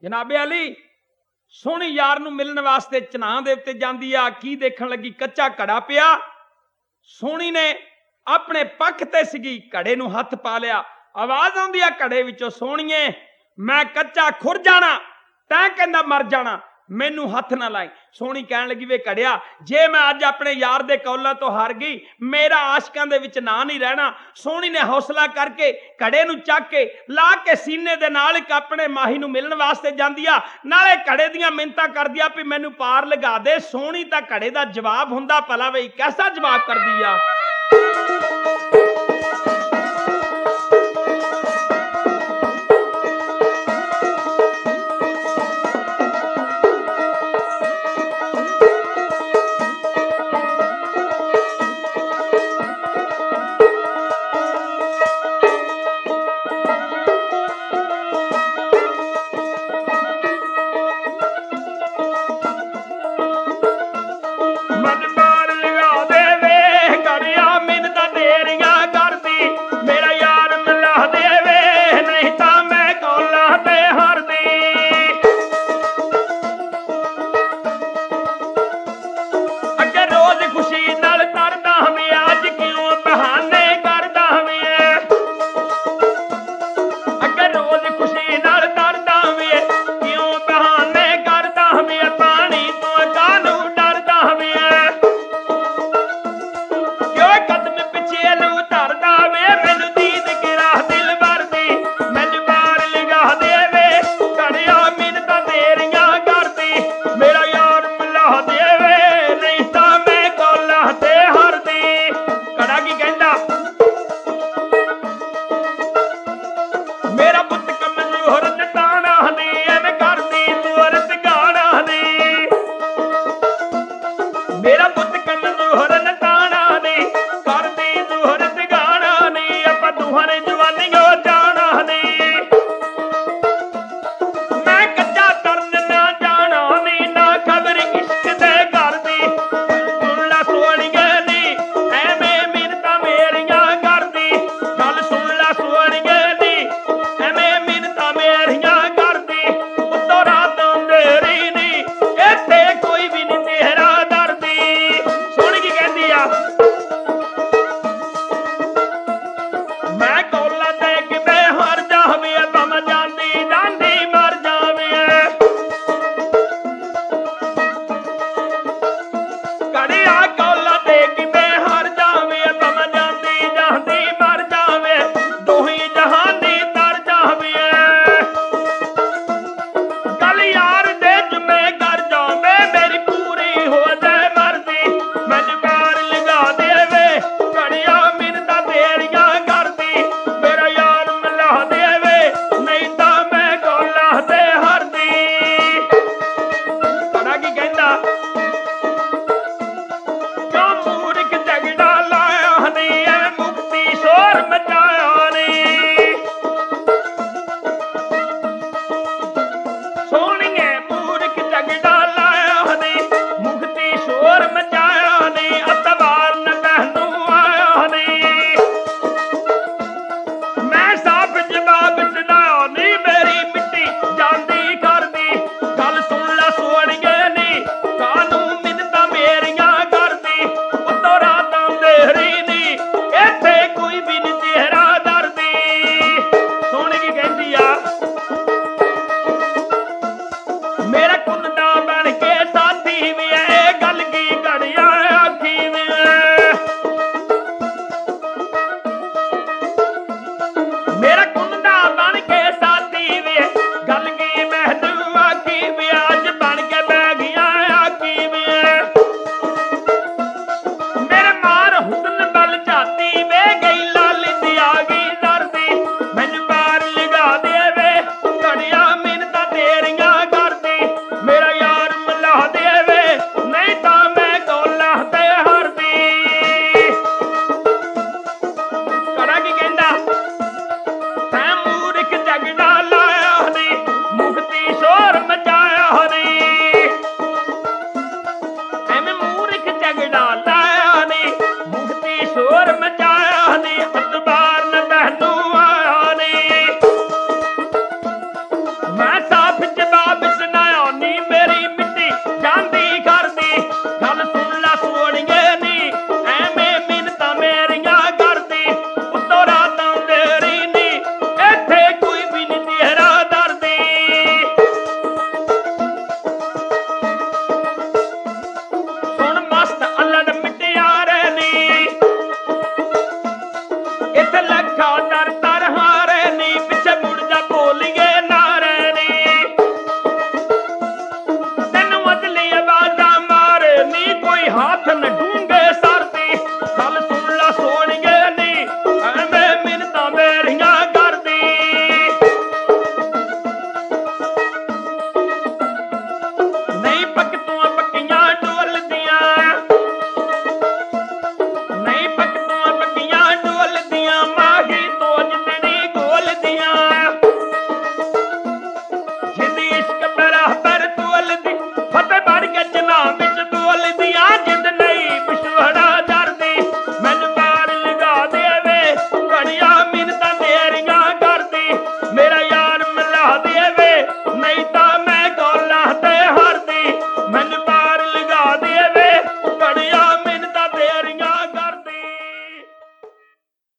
जनाबे अली सोहनी यार नूं मिलण वास्ते चनाह दे उत्ते जांदी आ। की देखण लगी, कच्चा घड़ा पिया। सोहनी ने अपने पक्ष ते सीगी, घड़े नूं हथ पा लिया। आवाज आउंदी आ घड़े विचों, सोहणीए मैं कच्चा खुर जाना, तैं कहंदा मर जाना, मैनू हथ ना लाई। सोहनी कहण लगी, वे घड़िया, जे मैं अज अपने यार दे कौलां तो हार गई, मेरा आशिकां दे विच ना नहीं रहना। सोहनी ने हौसला करके घड़े नूं चक के ला के सीने दे नाल इक अपने माही नूं मिलण वास्ते जांदी आ, नाले घड़े दीआं मिन्नतां करदी आ भी मैनू पार लगा दे। सोहनी तां घड़े दा जवाब हुंदा भला वे कैसा जवाब करदी आ।